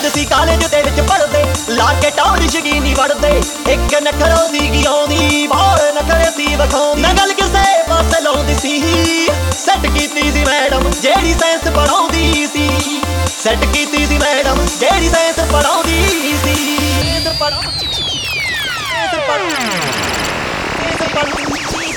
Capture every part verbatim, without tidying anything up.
सी college दे विच पढ़दे ला के टौर शकीनी वड़दे एक नखरो सीगी आउंदी बाहर नखरे सी वखाउंदी ना गल किसे पासे लाउंदी सी सैट कीती सी मैडम जेड़ी साइंस पढ़ाउंदी सी सैट कीती सी मैडम जेड़ी साइंस पढ़ाउंदी सी साइंस पढ़ाउंदी साइंस पढ़ाउंदी साइंस पढ़ाउंदी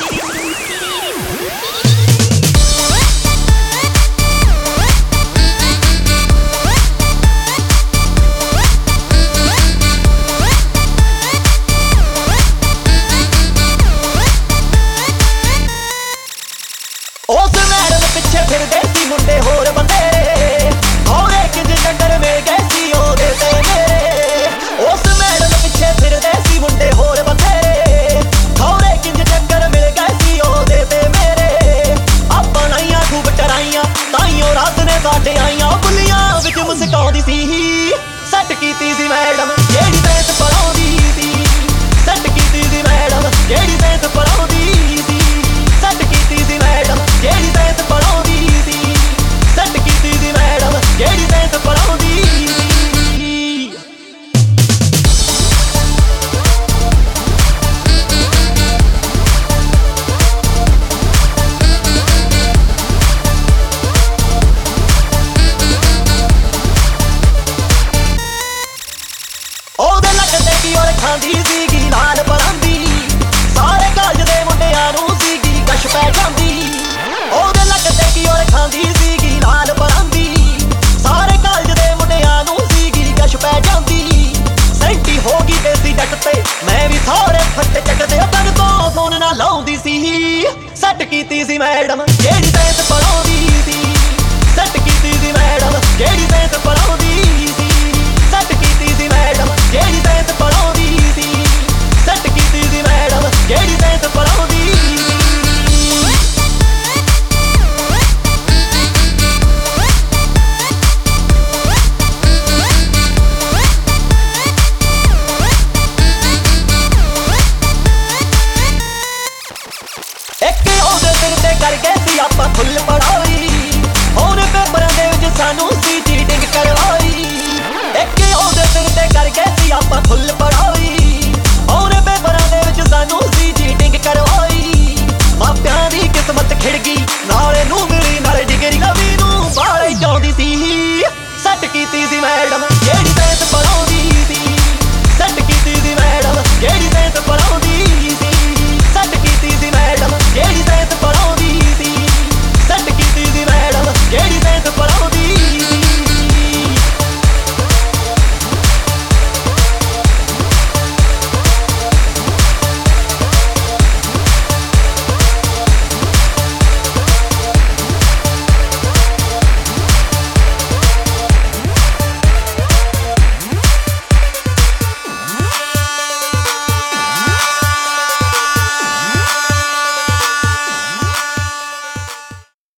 फिरदे सी मुंडे होर बंदे और एक चक्कर मिल गए सी ओदे ते मेरे उस मैडम पिछे फिरदे सी मुंडे होर बंदे और एक चक्कर मिल गए सी ओदे ते मेरे आपां नाइयां खूब डराइयां ताइयों रात ने साडे आइयां बुलियां विच मुस्काउंदी सी सैट कीती सी मैडम जेड़ी साइंस पढ़ाउंदी सी सैट कीती सी मैडम जेड़ी साइंस पढ़ाउंदी सी सैट कीती सी मैडम जेड़ी साइंस पढ़ाउंदी जेड़ी साइंस पढ़ाउंदी ओदे लगदे की और खांदी सीगी लाल परांदी सारे कालज दे मुंडियां नूं सीगी कश पै जांदी ओदे लगदे की और खांदी सीगी लाल परांदी सारे कालज दे मुंडियां नूं सीगी कश पै जांदी सैंटी हो गई देसी डट ते मैं भी सारे फट्टे चकदे तन तो फोन ना लाउंदी सी सैट कीती सी मैडम जेड़ी साइंस पढ़ाउंदी सी सैट कीती सी मैडम जेड़ी साइंस पढ़ाउंदी सी सैट कीती सी मैडम जेड़ी साइंस पढ़ाउंदी सी सैट कीती सी मैडम जेड़ी साइंस पढ़ाउंदी कर गए सी आपां फुल पढ़ाई ओने पेपरां दे विच सानू सी चीटिंग करवाई एक ओदे सिर ते कर गए सी आपां फुल पढ़ाई ओने पेपरां दे विच सानू सी चीटिंग करवाई